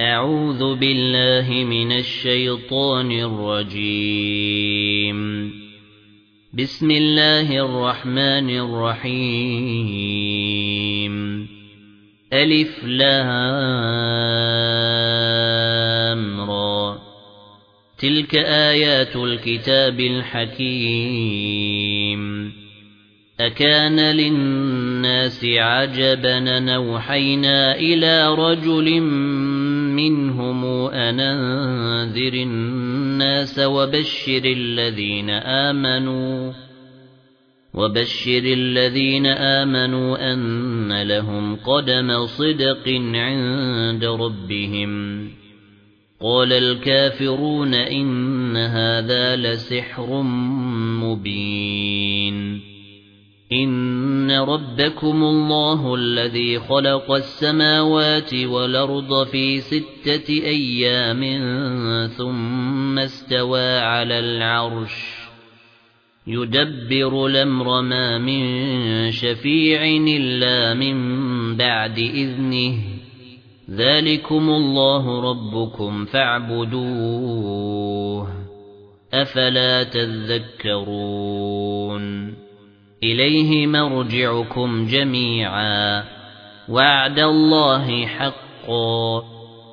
أعوذ بالله من الشيطان الرجيم. بسم الله الرحمن الرحيم. ألف لام را. تلك آيات الكتاب الحكيم. أكان للناس عجبا نوحينا إلى رجل منهم أن أنذر الناس وبشر الذين آمنوا أن لهم قدم صدق عند ربهم. قال الكافرون إن هذا لسحر مبين. إن ربكم الله الذي خلق السماوات والأرض في 6 أيام ثم استوى على العرش يدبر الأمر ما من شفيع إلا من بعد إذنه. ذلكم الله ربكم فاعبدوه أفلا تذكرون. إليه مرجعكم جميعا وعد الله حقا.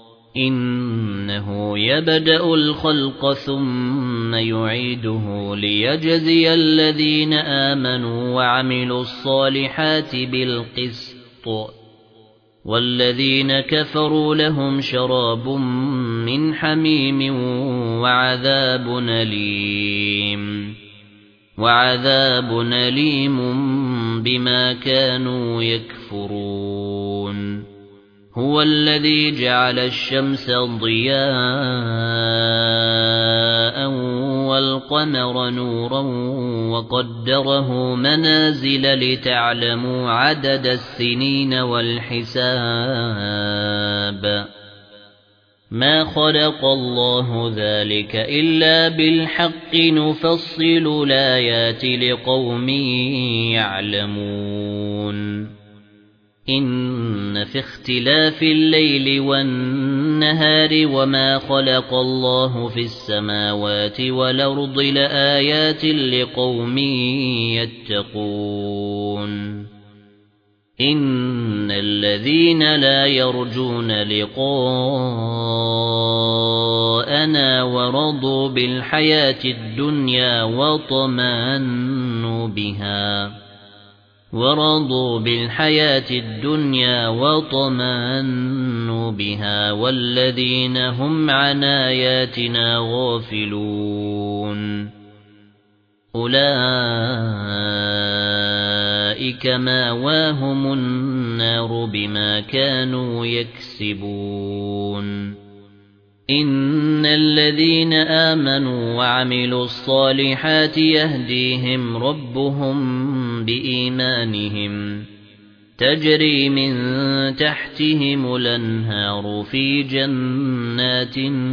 إنه يبدأ الخلق ثم يعيده ليجزي الذين آمنوا وعملوا الصالحات بالقسط والذين كفروا لهم شراب من حميم وعذاب أليم بما كانوا يكفرون. هو الذي جعل الشمس ضياء والقمر نورا وقدره منازل لتعلموا عدد السنين والحساب. ما خلق الله ذلك إلا بالحق نفصل الآيات لقوم يعلمون. إن في اختلاف الليل والنهار وما خلق الله في السماوات والأرض لآيات لقوم يتقون. إن الذين لا يرجون لقاءنا ورضوا بالحياة الدنيا وطمأنوا بها والذين هم عن آياتنا غافلون أولئك مأواهم النار بما كانوا يكسبون. إن الذين آمنوا وعملوا الصالحات يهديهم ربهم بإيمانهم تجري من تحتهم الأنهار في جنات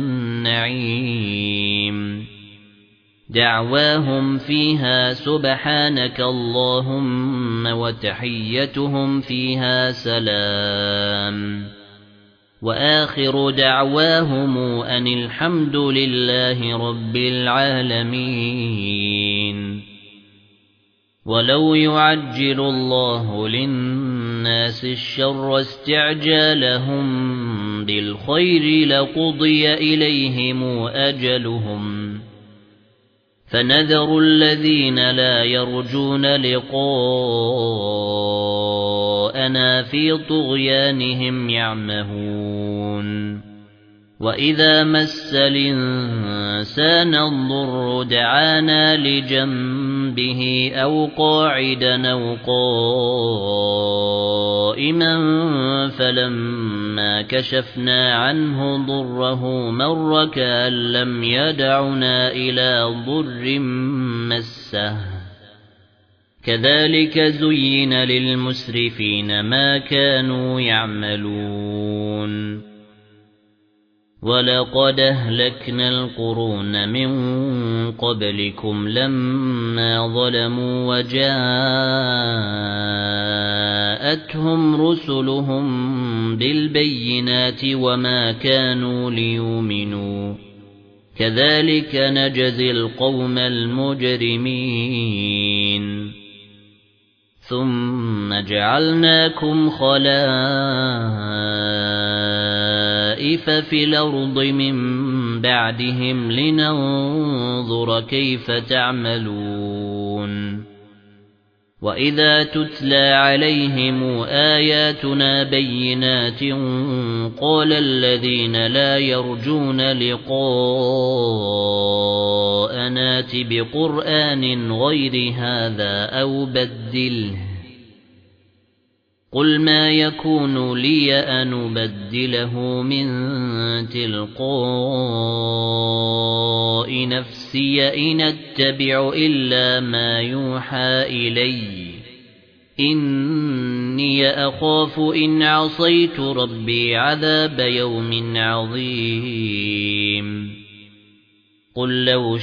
النعيم. دعواهم فيها سبحانك اللهم وتحيتهم فيها سلام. وآخر دعواهم أن الحمد لله رب العالمين. ولو يعجل الله للناس الشر استعجالهم بالخير لقضي إليهم أجلهم. فنذر الذين لا يرجون لقاءنا في طغيانهم يعمهون. وإذا مس الإنسان الضر دعانا لجنبه أو قاعدا أو قائما فلما كشفنا عنه ضره مر كأن لم يدعنا إلى ضر مسه. كذلك زين للمسرفين ما كانوا يعملون. وَلَقَدْ أَهْلَكْنَا الْقُرُونَ مِنْ قَبْلِكُمْ لَمَّا ظَلَمُوا وَجَاءَتْهُمْ رُسُلُهُم بِالْبَيِّنَاتِ وَمَا كَانُوا لِيُؤْمِنُوا كَذَلِكَ نَجْزِي الْقَوْمَ الْمُجْرِمِينَ ثُمَّ جَعَلْنَاكُمْ خَلَائِفَ فِي الْأَرْضِ مِنْ بَعْدِهِمْ لِنَنظُرَ كَيْفَ تَعْمَلُونَ وَإِذَا تُتْلَى عَلَيْهِمْ آيَاتُنَا بَيِّنَاتٍ قَالَ الَّذِينَ لَا يَرْجُونَ لِقَاءَنَا ائْتِ بِقُرْآنٍ غَيْرِ هَذَا أَوْ بَدِّلْهُ قُلْ مَا يَكُونُ لِي أَنْ أُبَدِّلَهُ مِنْ تِلْقَاءِ نَفْسِي إِنْ أَتَّبِعُ إِلَّا مَا يُوحَى إِلَيَّ إِنِّي أَخَافُ إِنْ عَصَيْتُ رَبِّي عَذَابَ يَوْمٍ عَظِيمٍ قُل لَّوْ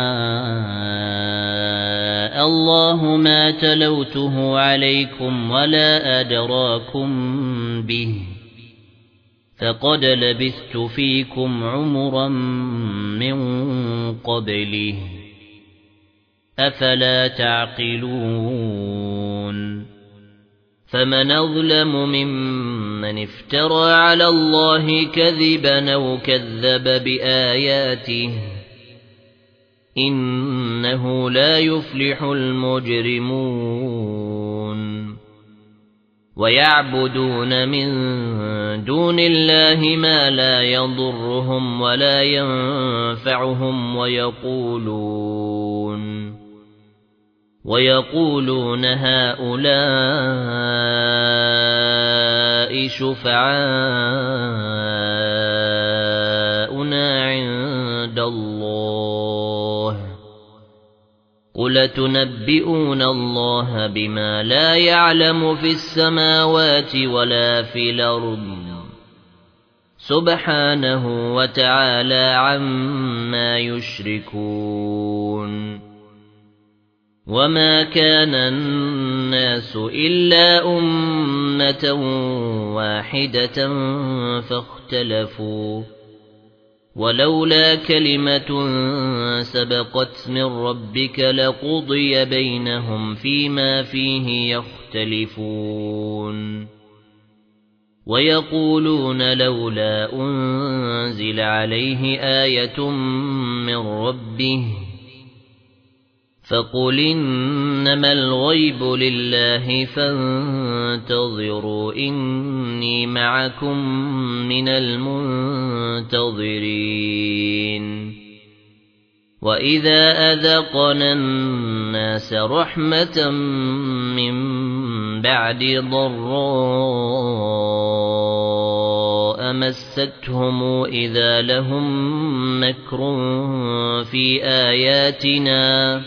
شَاءَ اللَّهُ مَا تَلَوْتُهُ عَلَيْكُمْ وَلَا أَدْرَاكُمْ بِهِ فَقَدْ لَبِثْتُ فِيكُمْ عُمُرًا مِّن قَبْلِهِ أَفَلَا تَعْقِلُونَ فَمَنْ أَظْلَمُ مِمَّنِ افْتَرَى عَلَى اللَّهِ كَذِبًا أَوْ كَذَّبَ بِآيَاتِهِ إِنَّهُ لا يُفْلِحُ الْمُجْرِمُونَ وَيَعْبُدُونَ مِن دُونِ اللَّهِ مَا لَا يَضُرُّهُمْ وَلَا يَنفَعُهُمْ وَيَقُولُونَ هَؤُلَاءِ شُفَعَاؤُنَا عِندَ اللَّهِ قُلْ تُنَبِّئُونَ اللَّهَ بِمَا لَا يَعْلَمُ فِي السَّمَاوَاتِ وَلَا فِي الْأَرْضِ سُبْحَانَهُ وَتَعَالَى عَمَّا يُشْرِكُونَ وَمَا كَانَ النَّاسُ إِلَّا أُمَّةً وَاحِدَةً فَاخْتَلَفُوا وَلَوْلَا كَلِمَةٌ سَبَقَتْ مِنْ رَبِّكَ لَقُضِيَ بَيْنَهُمْ فِيمَا فِيهِ يَخْتَلِفُونَ وَيَقُولُونَ لَوْلَا أُنْزِلَ عَلَيْهِ آيَةٌ مِنْ رَبِّهِ فَقُلْ إِنَّمَا الْغَيْبُ لِلَّهِ فَانتَظِرُوا إِنِّي مَعَكُمْ مِنَ الْمُنتَظِرِينَ وَإِذَا أَذَقْنَا النَّاسَ رَحْمَةً مِّن بَعْدِ ضَرَّاءٍ مَسَّتْهُمْ إِذَا لَهُم مَّكْرٌ فِي آيَاتِنَا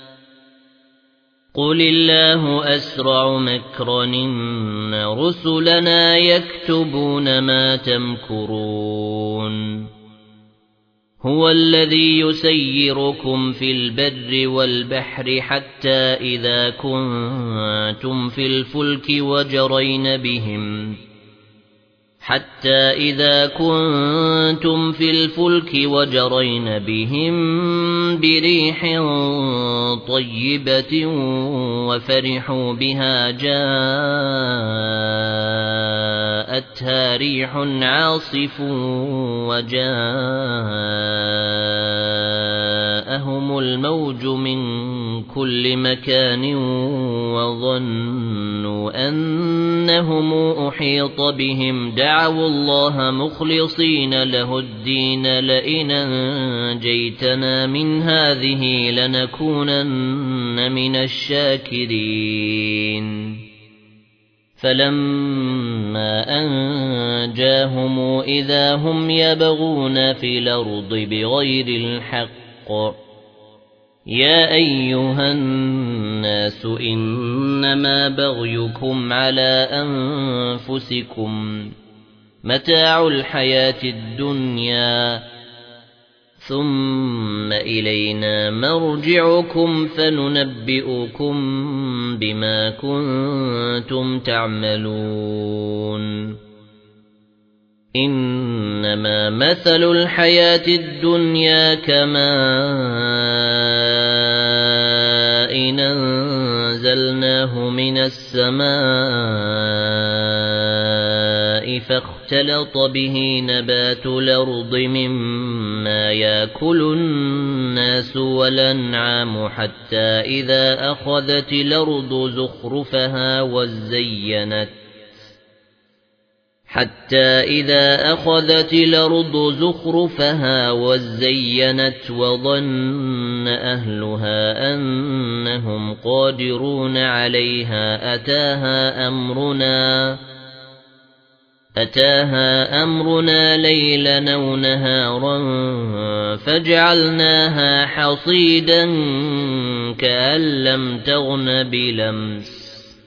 قُلِ اللَّهُ أَسْرَعُ مَكْرًا إِنَّ رُسُلَنَا يَكْتُبُونَ مَا تَمْكُرُونَ هُوَ الَّذِي يُسَيِّرُكُمْ فِي الْبَرِّ وَالْبَحْرِ حَتَّى إِذَا كُنتُمْ فِي الْفُلْكِ وَجَرَيْنَ بِهِمْ بِرِيحٍ طَيِّبَةٍ وَفَرِحُوا بِهَا جَاءَتْهَا رِيحٌ عَاصِفٌ وَجَاءَهُمُ الْمَوْجُ مِنْ كُلِّ مَكَانٍ وَظَنُّوا أَنَّهُمْ أُحِيطَ بِهِمْ دَعَوُا اللَّهَ مُخْلِصِينَ لَهُ الدِّينَ لَئِنْ أَنْجَيْتَنَا مِنْ هَذِهِ لَنَكُونَنَّ مِنَ الشَّاكِرِينَ فَلَمَّا أَنْجَاهُمْ إِذَا هُمْ يَبْغُونَ فِي الْأَرْضِ بِغَيْرِ الْحَقِّ يَا أَيُّهَا النَّاسُ إِنَّمَا بَغْيُكُمْ عَلَى أَنفُسِكُمْ متاع الحياة الدنيا ثم إلينا مرجعكم فننبئكم بما كنتم تعملون إنما مثل الحياة الدنيا كماء أنزلناه من السماء فاختلط به نبات الأرض مما يأكل الناس والأنعام حتى إذا أخذت الأرض زخرفها وزينت وظن أهلها أنهم قادرون عليها أتاها أمرنا ليلا أو نهارا فجعلناها حصيدا كأن لم تغن بلمس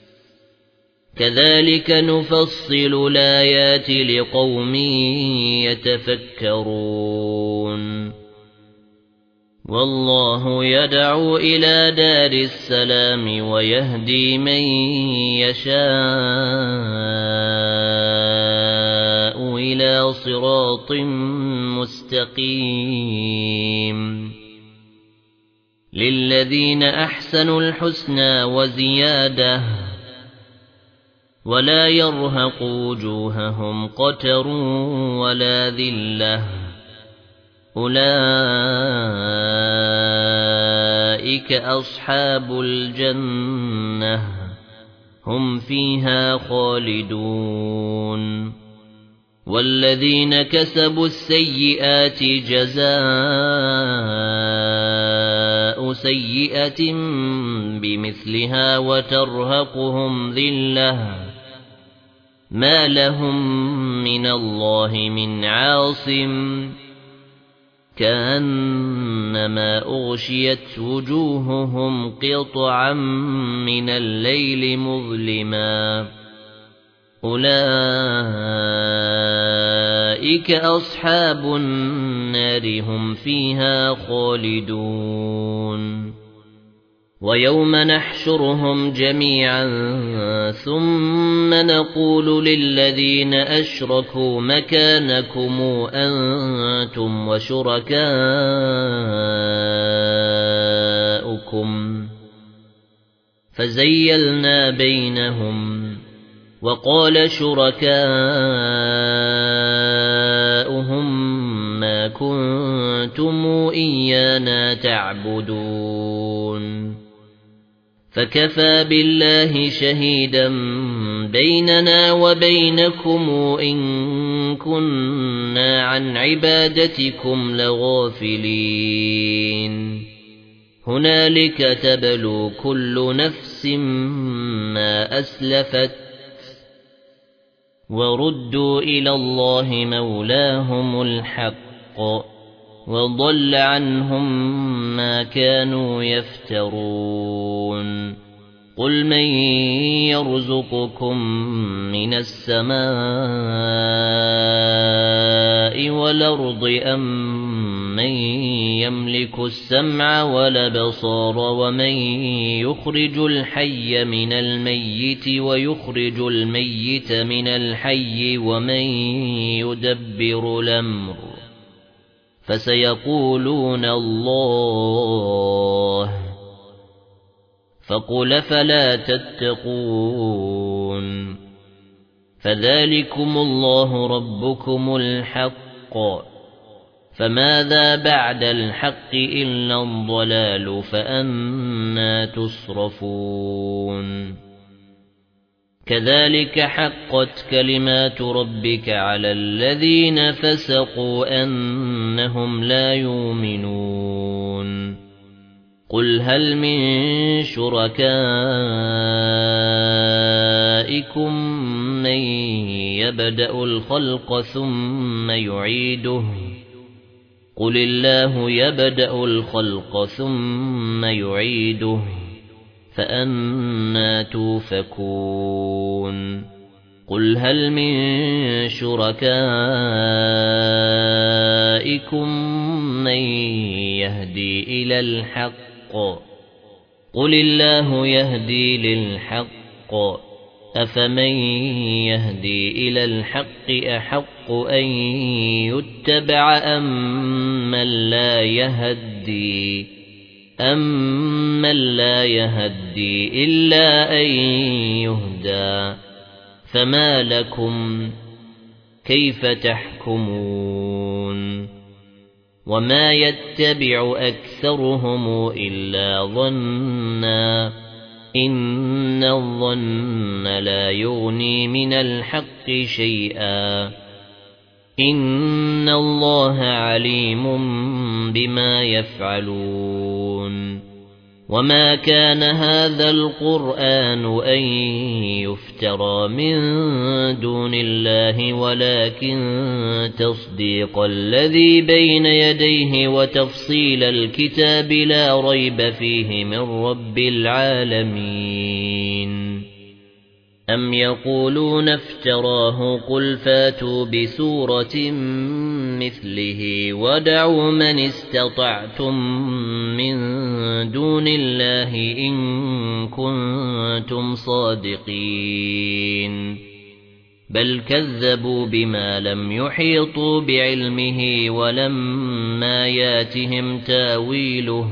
كذلك نفصل الآيات لقوم يتفكرون والله يدعو إلى دار السلام ويهدي من يشاء إلى صراط مستقيم للذين أحسنوا الحسنى وزيادة ولا يرهق وجوههم قتر ولا ذلة أولئك أصحاب الجنة هم فيها خالدون والذين كسبوا السيئات جزاء سيئة بمثلها وترهقهم ذلة ما لهم من الله من عاصم كأنما أغشيت وجوههم قطعا من الليل مظلما أولئك أصحاب النار هم فيها خالدون ويوم نحشرهم جميعا ثم نقول للذين أشركوا مكانكم أنتم وشركاؤكم فزيلنا بينهم وقال شركاؤهم ما كنتم إيانا تعبدون فكفى بالله شهيدا بيننا وبينكم إن كنا عن عبادتكم لغافلين هنالك تبلو كل نفس ما أسلفت وردوا إلى الله مولاهم الحق وضل عنهم ما كانوا يفترون قل من يرزقكم من السماء والأرض أم من يملك السمع والأبصار ومن يخرج الحي من الميت ويخرج الميت من الحي ومن يدبر الأمر فسيقولون الله فقل فلا تتقون فذلكم الله ربكم الحق فماذا بعد الحق إلا الضلال فأنى تصرفون كذلك حقت كلمات ربك على الذين فسقوا أنهم لا يؤمنون قل هل من شركائكم من يبدأ الخلق ثم يعيده قل الله يبدأ الخلق ثم يعيده فأنى توفكون قل هل من شركائكم من يهدي إلى الحق قل الله يهدي للحق أفمن يهدي إلى الحق أحق أن يتبع أمن لا يهدي إلا أن يهدى فما لكم كيف تحكمون وما يتبع أكثرهم إلا ظنا إن الظن لا يغني من الحق شيئا إن الله عليم بما يفعلون وما كان هذا القرآن أن يفترى من دون الله ولكن تصديق الذي بين يديه وتفصيل الكتاب لا ريب فيه من رب العالمين أم يقولون افتراه قل فاتوا بسورة مثله ودعوا من استطعتم من دون الله إن كنتم صادقين بل كذبوا بما لم يحيطوا بعلمه ولما ياتهم تاويله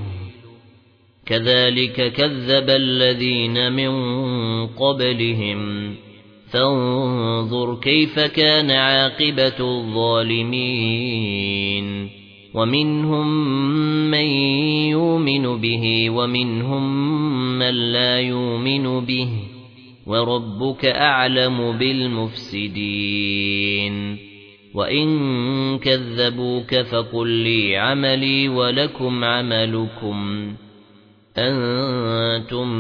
كذلك كذب الذين من قبلهم فانظر كيف كان عاقبة الظالمين ومنهم من يؤمن به ومنهم من لا يؤمن به وربك أعلم بالمفسدين وإن كذبوك فقل لي عملي ولكم عملكم أنتم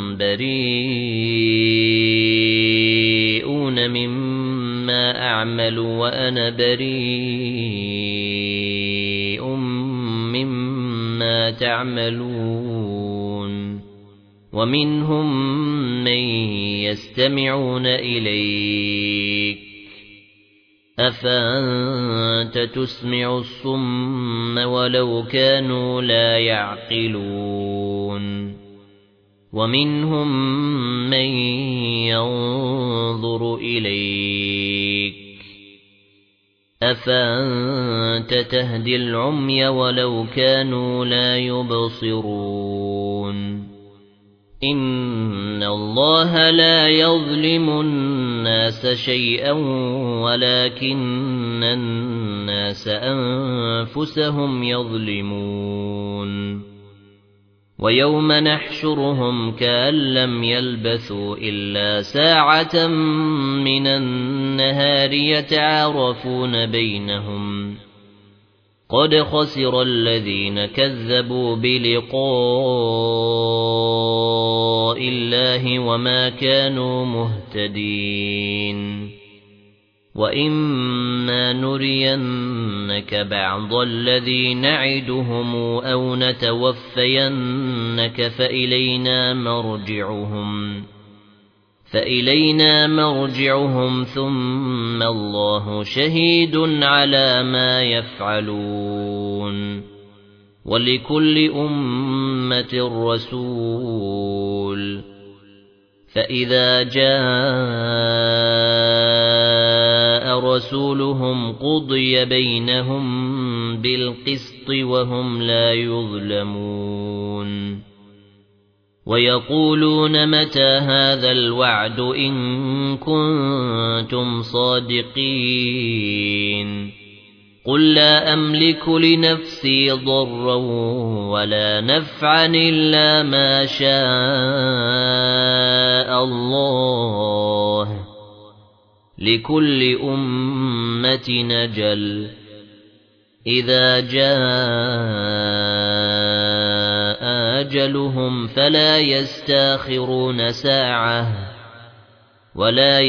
بريئون مما أعمل وأنا بريء مما تعملون ومنهم من يستمعون إليك أفأنت تسمع الصم ولو كانوا لا يعقلون ومنهم من ينظر إليك أفأنت تهدي العمي ولو كانوا لا يبصرون إن الله لا يظلم الناس شيئا ولكن الناس أنفسهم يظلمون ويوم نحشرهم كأن لم يلبثوا إلا ساعة من النهار يتعارفون بينهم قد خسر الذين كذبوا بلقاء الله وما كانوا مهتدين وإما نرينك بعض الذي نعدهم أو نتوفينك فإلينا مرجعهم ثم الله شهيد على ما يفعلون ولكل أمة رسول فإذا جاء رسولهم قضي بينهم بالقسط وهم لا يظلمون ويقولون متى هذا الوعد إن كنتم صادقين قل لا أملك لنفسي ضرا ولا نفعا إلا ما شاء الله لكل أمة أجل إذا جاء أجلهم فلا يستأخرون ساعة ولا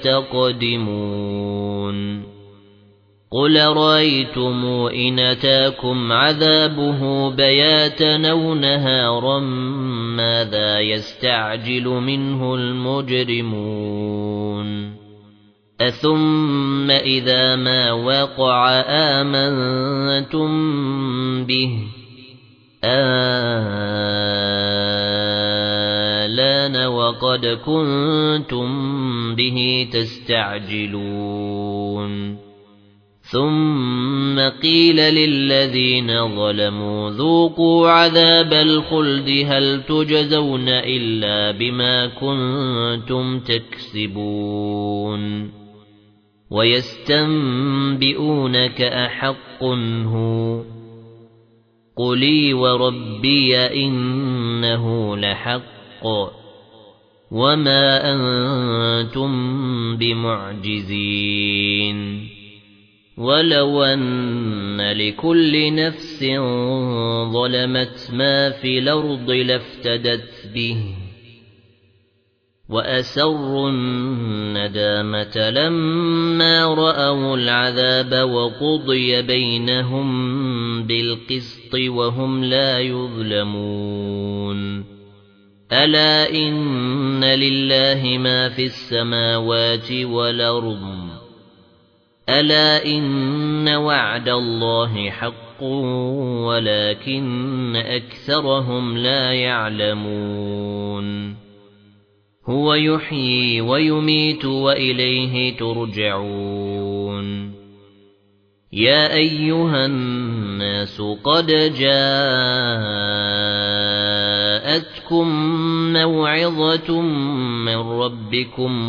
يستقدمون قل رأيتم إن أتاكم عذابه بياتا أو نهارا ماذا يستعجل منه المجرمون أثم إذا ما وقع آمنتم به آلان وقد كنتم به تستعجلون ثم قيل للذين ظلموا ذوقوا عذاب الخلد هل تجزون إلا بما كنتم تكسبون ويستنبئونك أحق هو قُلِ وَرَبِّي إِنَّهُ لَحَقٌّ وَمَا أَنْتُمْ بِمُعْجِزِينَ وَلَوْ أَنَّ لِكُلِّ نَفْسٍ ظَلَمَتْ مَا فِي الْأَرْضِ لَافْتَدَتْ بِهِ وَأَسَرُّوا النَّدَامَةَ لَمَّا رَأَوُا الْعَذَابَ وَقُضِيَ بَيْنَهُم بِالْقِسْطِ وَهُمْ لَا يُظْلَمُونَ أَلَا إِنَّ لِلَّهِ مَا فِي السَّمَاوَاتِ وَالْأَرْضِ أَلَا إِنَّ وَعْدَ اللَّهِ حَقٌّ وَلَكِنَّ أَكْثَرَهُمْ لَا يَعْلَمُونَ هُوَ يُحْيِي وَيُمِيتُ وَإِلَيْهِ تُرْجَعُونَ يَا أَيُّهَا النَّاسُ قَدْ جَاءَتْكُمْ مَوْعِظَةٌ مِّن رَّبِّكُمْ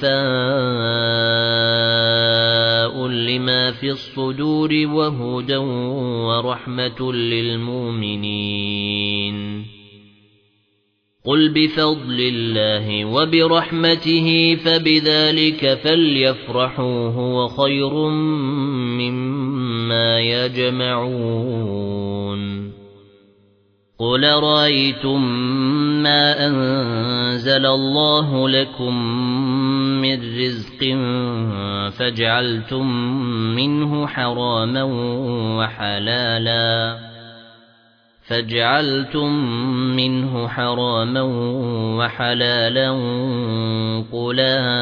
وَشِفَاءٌ لِّمَا فِي الصُّدُورِ وَهُدًى وَرَحْمَةٌ لِّلْمُؤْمِنِينَ قُلْ بِفَضْلِ اللَّهِ وَبِرَحْمَتِهِ فَبِذَلِكَ فَلْيَفْرَحُوا هُوَ خَيْرٌ مِّمَّا يَجْمَعُونَ قُلْ رَأَيْتُم مَّا أَنزَلَ اللَّهُ لَكُم مِّن رِّزْقٍ فَجَعَلْتُم مِّنْهُ حَرَامًا وَحَلَالًا قُلْ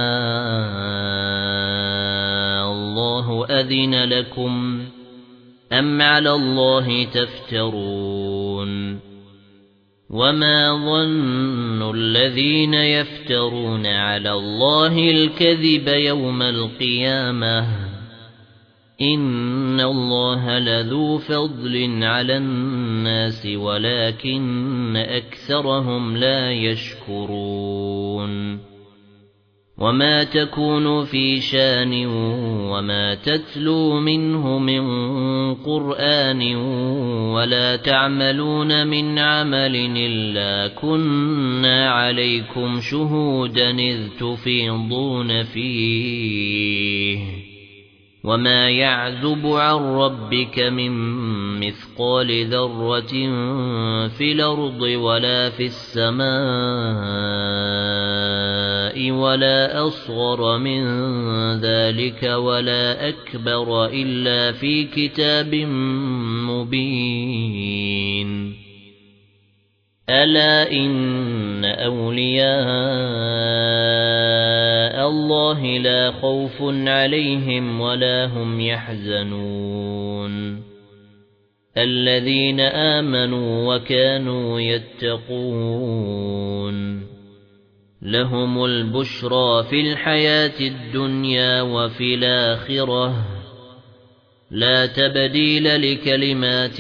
اللَّهُ أَذِنَ لَكُمْ أَمْ عَلَى اللَّهِ تَفْتَرُونَ وَمَا ظَنُّ الَّذِينَ يَفْتَرُونَ عَلَى اللَّهِ الْكَذِبَ يَوْمَ الْقِيَامَةِ إِنَّ اللَّهَ لَذُو فَضْلٍ عَلَى النَّاسِ وَلَكِنَّ أَكْثَرَهُمْ لَا يَشْكُرُونَ وَمَا تَكُونُ فِي شَأْنٍ وَمَا تَتْلُو مِنْهُ مِنْ قُرْآنٍ وَلَا تَعْمَلُونَ مِنْ عَمَلٍ إِلَّا كُنَّا عَلَيْكُمْ شُهُودًا إِذْ تُفِيضُونَ فِيهِ وَمَا يَعْزُبُ عَن رَّبِّكَ مِن مِّثْقَالِ ذَرَّةٍ فِي الْأَرْضِ وَلَا فِي السَّمَاءِ وَلَا أَصْغَرَ مِن ذَلِكَ وَلَا أَكْبَرَ إِلَّا فِي كِتَابٍ مُّبِينٍ أَلَا إِنَّ أَوْلِيَاءَ اللَّهِ لَا خَوْفٌ عَلَيْهِمْ وَلَا هُمْ يَحْزَنُونَ الَّذِينَ آمَنُوا وَكَانُوا يَتَّقُونَ لَهُمُ الْبُشْرَى فِي الْحَيَاةِ الدُّنْيَا وَفِي الْآخِرَةِ لَا تَبْدِيلَ لِكَلِمَاتِ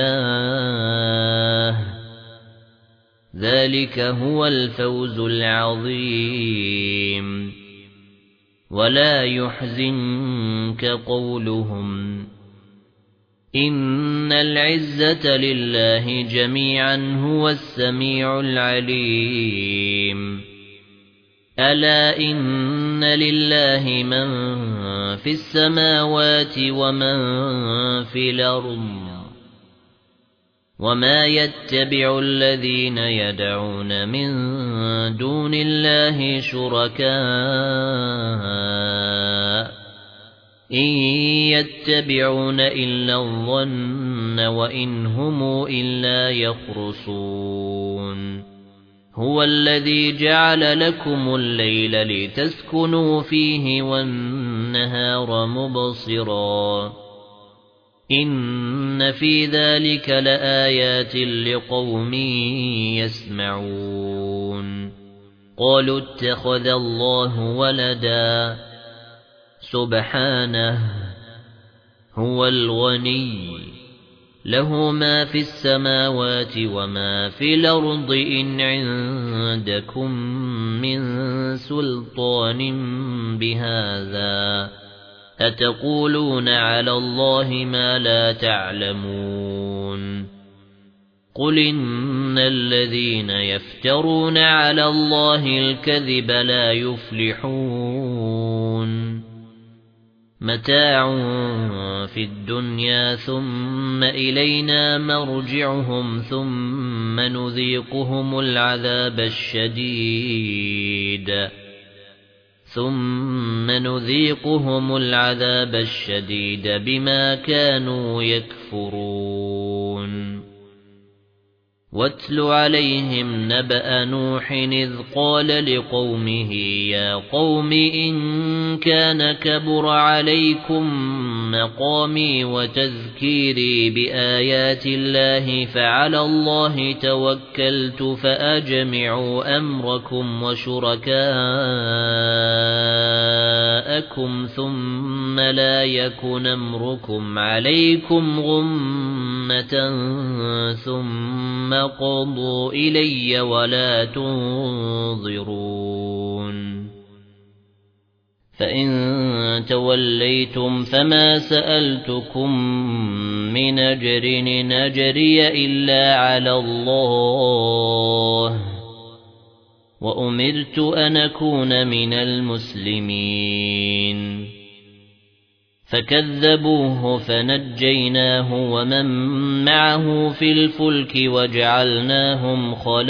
اللَّهِ ذَلِكَ هُوَ الْفَوْزُ الْعَظِيمُ وَلَا يَحْزُنكَ قَوْلُهُمْ إِنَّ الْعِزَّةَ لِلَّهِ جَمِيعًا هُوَ السَّمِيعُ الْعَلِيمُ أَلَا إِنَّ لِلَّهِ مَن فِي السَّمَاوَاتِ وَمَن فِي الْأَرْضِ وَمَا يَتَّبِعُ الَّذِينَ يَدْعُونَ مِن دُونِ اللَّهِ شُرَكَاءَ إِن يَتَّبِعُونَ إِلَّا الظَّنَّ وَإِنْ هُمْ إِلَّا يَخْرُصُونَ هُوَ الَّذِي جَعَلَ لَكُمُ اللَّيْلَ لِتَسْكُنُوا فِيهِ وَالنَّهَارَ مُبْصِرًا إِنَّ فِي ذَلِكَ لَآيَاتٍ لِقَوْمٍ يَسْمَعُونَ قَالُوا اتَّخَذَ اللَّهُ وَلَدًا سُبْحَانَهُ هُوَ الْغَنِيُّ لَهُ مَا فِي السَّمَاوَاتِ وَمَا فِي الْأَرْضِ إِنْ عِندَكُمْ مِنْ سُلْطَانٍ بِهَذَا أَتَقُولُونَ عَلَى اللَّهِ مَا لَا تَعْلَمُونَ قُلْ إِنَّ الَّذِينَ يَفْتَرُونَ عَلَى اللَّهِ الْكَذِبَ لَا يُفْلِحُونَ مَتَاعٌ فِي الدُّنْيَا ثُمَّ إِلَيْنَا مَرْجِعُهُمْ ثُمَّ نُذِيقُهُمُ الْعَذَابَ الشَّدِيدَ بِمَا كَانُوا يَكْفُرُونَ وَاتْلُ عَلَيْهِمْ نَبَأَ نُوحٍ إِذْ قَالَ لِقَوْمِهِ يَا قَوْمِ إِنْ كَانَ كَبُرَ عَلَيْكُمْ مَقَامِي وَتَذْكِيرِي بِآيَاتِ اللَّهِ فَعَلَى اللَّهِ تَوَكَّلْتُ فَأَجْمِعُوا أَمْرَكُمْ وَشُرَكَاءَكُمْ ثُمَّ لَا يَكُنْ أَمْرُكُمْ عَلَيْكُمْ غُمَّةً ثُمَّ قَضُوا إِلَيَّ وَلَا تُنظِرُونَ فَإِن تَوَلَّيْتُمْ فَمَا سَأَلْتُكُم مِّنْ أَجْرٍ إِنْ أَجْرِيَ إِلَّا عَلَى اللَّهِ وَأُمِرْتُ أَنْ أَكُونَ مِنَ الْمُسْلِمِينَ فَكَذَّبُوهُ فَنَجَّيْنَاهُ وَمَن مَّعَهُ فِي الْفُلْكِ وَجَعَلْنَاهُمْ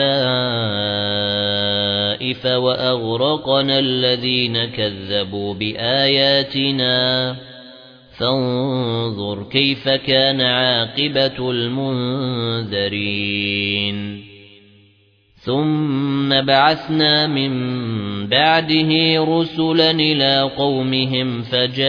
خَلَائِفَ وَأَغْرَقْنَا الَّذِينَ كَذَّبُوا بِآيَاتِنَا فَانظُرْ كَيْفَ كَانَ عَاقِبَةُ الْمُنذَرِينَ ثُمَّ بَعَثْنَا مِن بَعْدِهِ رُسُلًا إِلَى قَوْمِهِمْ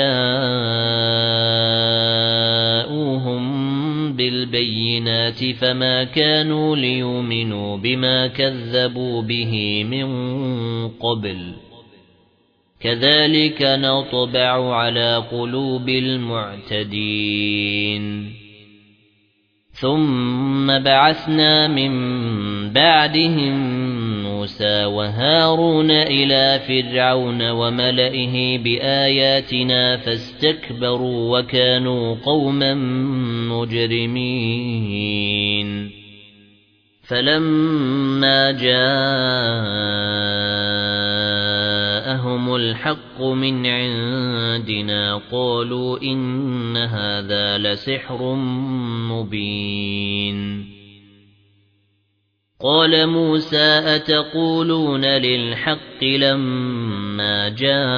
فَجَاءُوهُم بِالْبَيِّنَاتِ فَمَا كَانُوا لِيُؤْمِنُوا بِمَا كَذَّبُوا بِهِ مِن قَبْلُ كَذَلِكَ نَطْبَعُ عَلَى قُلُوبِ الْمُعْتَدِينَ ثُمَّ بَعَثْنَا مِن بَعْدِهِم مُوسَى وَهَارُونَ إِلَى فِرْعَوْنَ وَمَلَئِهِ بِآيَاتِنَا فَاسْتَكْبَرُوا وَكَانُوا قَوْمًا مُجْرِمِينَ فَلَمَّا جَاءَهُمُ الْحَقُّ مِنْ عِندِنَا قَالُوا إِنَّ هَذَا لَسِحْرٌ مُبِينٌ قَالَ مُوسَى أَتَقُولُونَ لِلْحَقِّ لَمَّا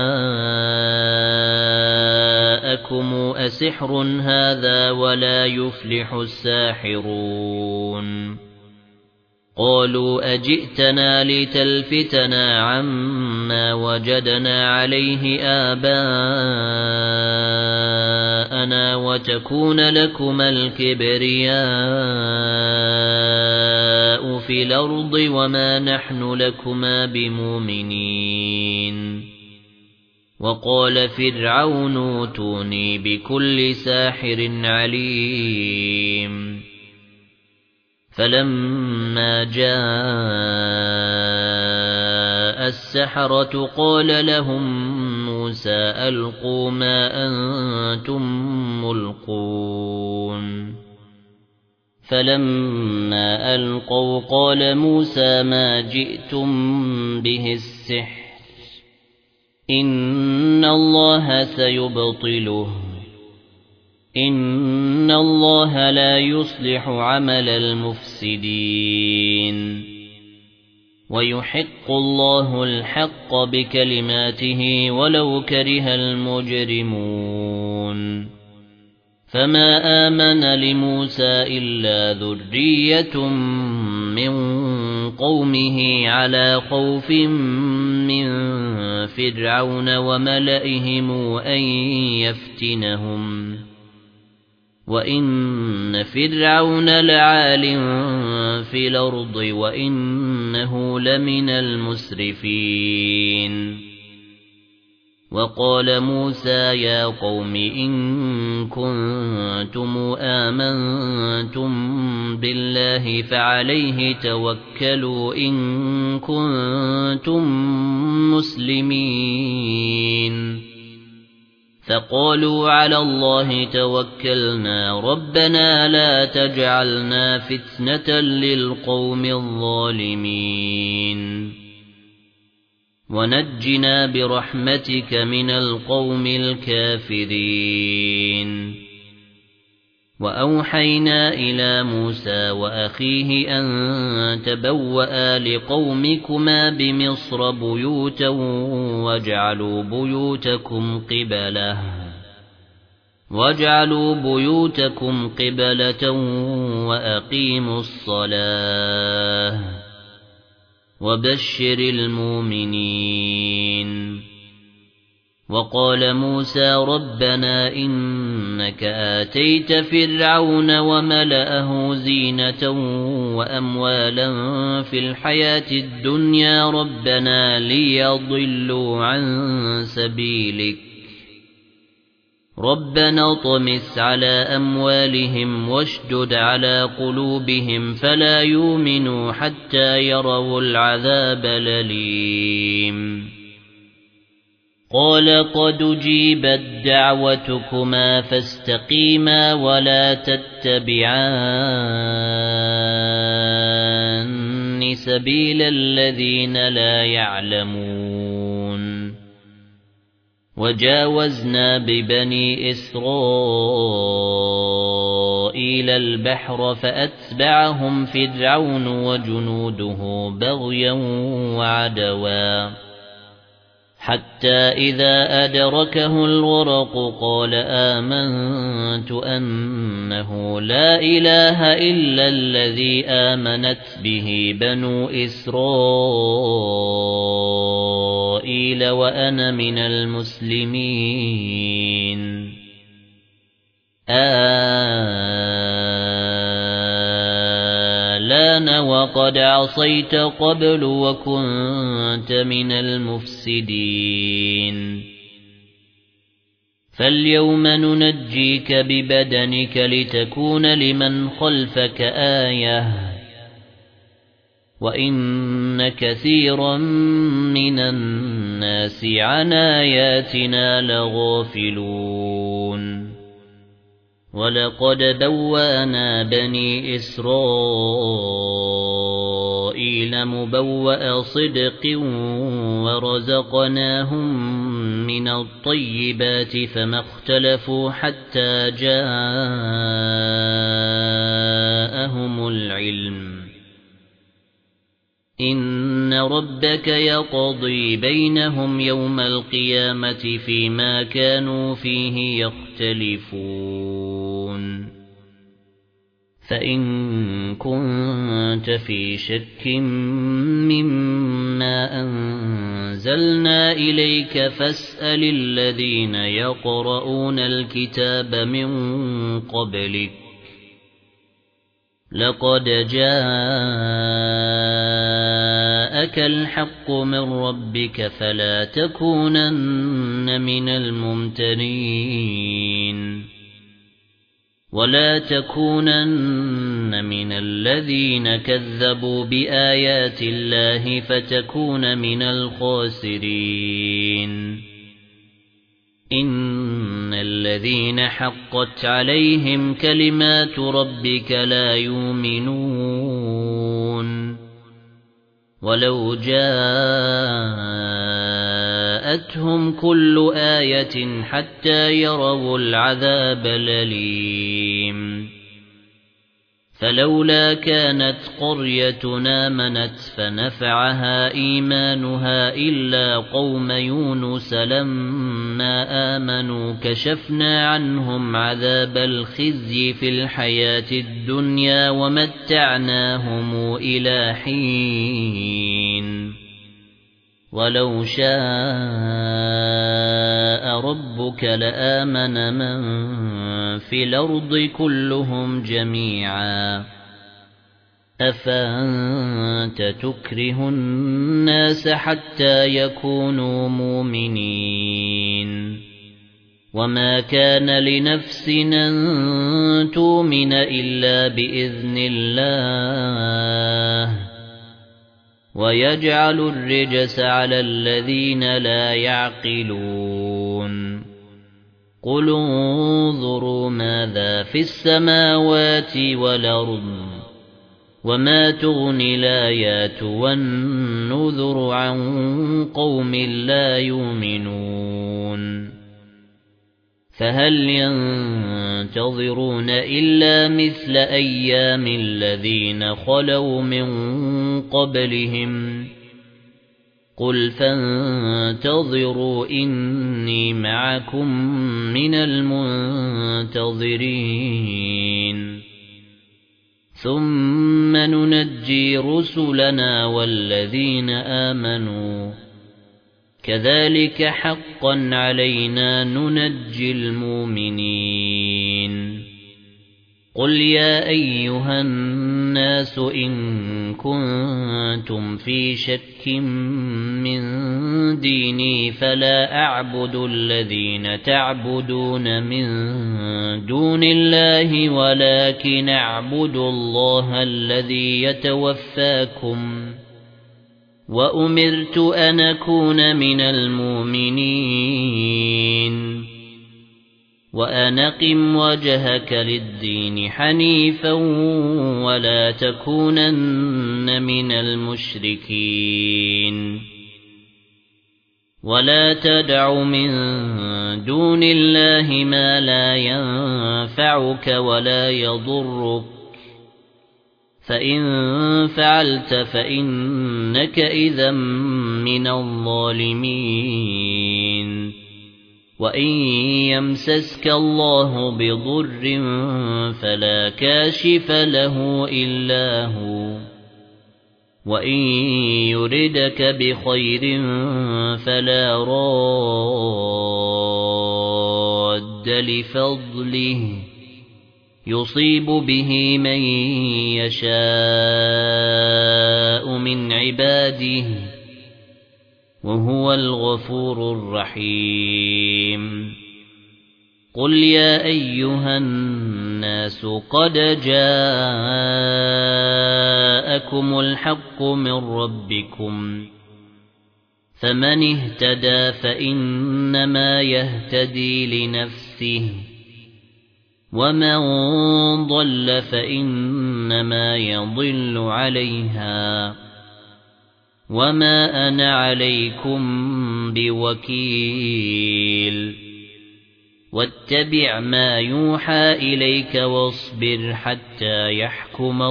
جَاءَكُمْ أَسِحْرٌ هَذَا وَلَا يُفْلِحُ السَّاحِرُونَ قَالُوا أَجِئْتَنَا لِتَلْفِتَنَا عَمَّا وَجَدْنَا عَلَيْهِ آبَاءَنَا وَتَكُونَ لَكُمَا الْكِبْرِيَاءُ فِي الْأَرْضِ وَمَا نَحْنُ لَكُمَا بِمُؤْمِنِينَ وَقَالَ فِرْعَوْنُ ائْتُونِي بِكُلِّ سَاحِرٍ عَلِيمٍ فَلَمَّا جَاءَ السَّحَرَةُ قَالَ لَهُم مُوسَى أَلْقُوا مَا أَنتُم مُّلْقُونَ فَلَمَّا أَلْقَوْا قَالَ مُوسَى مَا جِئْتُم بِهِ السِّحْرُ إِنَّ اللَّهَ سَيُبْطِلُهُ إِنَّ اللَّهَ لَا يُصْلِحُ عَمَلَ الْمُفْسِدِينَ وَيُحِقُّ اللَّهُ الْحَقَّ بِكَلِمَاتِهِ وَلَوْ كَرِهَ الْمُجْرِمُونَ فَمَا آمَنَ لِمُوسَى إِلَّا ذُرِّيَّةٌ مِّن قومه على خوف من فرعون وملئهم أن يفتنهم وإن فرعون لعال في الأرض وإنه لمن المسرفين وقال موسى يا قوم إن كنتم آمنتم بالله فعليه توكلوا إن كنتم مسلمين فقالوا على الله توكلنا ربنا لا تجعلنا فتنة للقوم الظالمين ونجنا برحمتك من القوم الكافرين وأوحينا إلى موسى وأخيه أن تبوأ لقومكما بمصر بيوتا واجعلوا بيوتكم قبلة وأقيموا الصلاة وبشر المؤمنين وقال موسى ربنا إنك آتيت فرعون وملأه زينة وأموالا في الحياة الدنيا ربنا ليضلوا عن سبيلك ربنا طمس على أموالهم واشدد على قلوبهم فلا يؤمنوا حتى يروا العذاب الأليم قال قد جيبت دعوتكما فاستقيما ولا تتبعان سبيل الذين لا يعلمون وجاوزنا ببني إسرائيل البحر فأتبعهم فرعون وجنوده بغيا وعدوا حتى إذا أدركه الغرق قال آمنت أنه لا إله إلا الذي آمنت به بنو إسرائيل وأنا من المسلمين الآن وقد عصيت قبل وكنت من المفسدين فاليوم ننجيك ببدنك لتكون لمن خلفك آية وإن كثيرا من الناس عن آياتنا لغافلون ولقد بوأنا بني إسرائيل مبوأ صدق ورزقناهم من الطيبات فما اختلفوا حتى جاءهم العلم إن ربك يقضي بينهم يوم القيامة فيما كانوا فيه يختلفون فإن كنت في شك مما أنزلنا إليك فاسأل الذين يقرؤون الكتاب من قبلك لقد جاءك الحق من ربك فلا تكونن من الممترين ولا تكونن من الذين كذبوا بآيات الله فتكون من الخاسرين إن الذين حقت عليهم كلمات ربك لا يؤمنون ولو جاءتهم كل آية حتى يروا العذاب الأليم فلولا كانت قريتنا آمنت فنفعها إيمانها إلا قوم يونس لما لما آمنوا كشفنا عنهم عذاب الخزي في الحياة الدنيا ومتعناهم إلى حين ولو شاء ربك لآمن من في الأرض كلهم جميعا أفأنت تكره الناس حتى يكونوا مؤمنين وما كان لنفس أن تؤمن إلا بإذن الله ويجعل الرجس على الذين لا يعقلون قل انظروا ماذا في السماوات والأرض وما تغني الآيات والنذر عن قوم لا يؤمنون فهل ينتظرون إلا مثل أيام الذين خلوا من قبلهم قل فانتظروا إني معكم من المنتظرين ثم ننجي رسلنا والذين آمنوا كذلك حقا علينا ننجي المؤمنين قل يا أيها الناس إن كنتم في شك من ديني فلا أعبد الذين تعبدون من دون الله ولكن أعبد الله الذي يتوفاكم وأمرت أن أكون من المؤمنين وأن أقم وجهك للدين حنيفا ولا تكونن من المشركين ولا تدع من دون الله ما لا ينفعك ولا يضرك فإن فعلت فإنك إذا من الظالمين وإن يمسسك الله بضر فلا كاشف له إلا هو وإن يردك بخير فلا راد لفضله يصيب به من يشاء من عباده وهو الغفور الرحيم قل يا أيها الناس قد جاءكم الحق من ربكم فمن اهتدى فإنما يهتدي لنفسه ومن ضل فإنما يضل عليها وما أنا عليكم بوكيل واتبع ما يوحى إليك واصبر حتى يحكم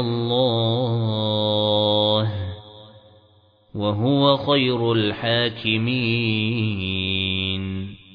الله وهو خير الحاكمين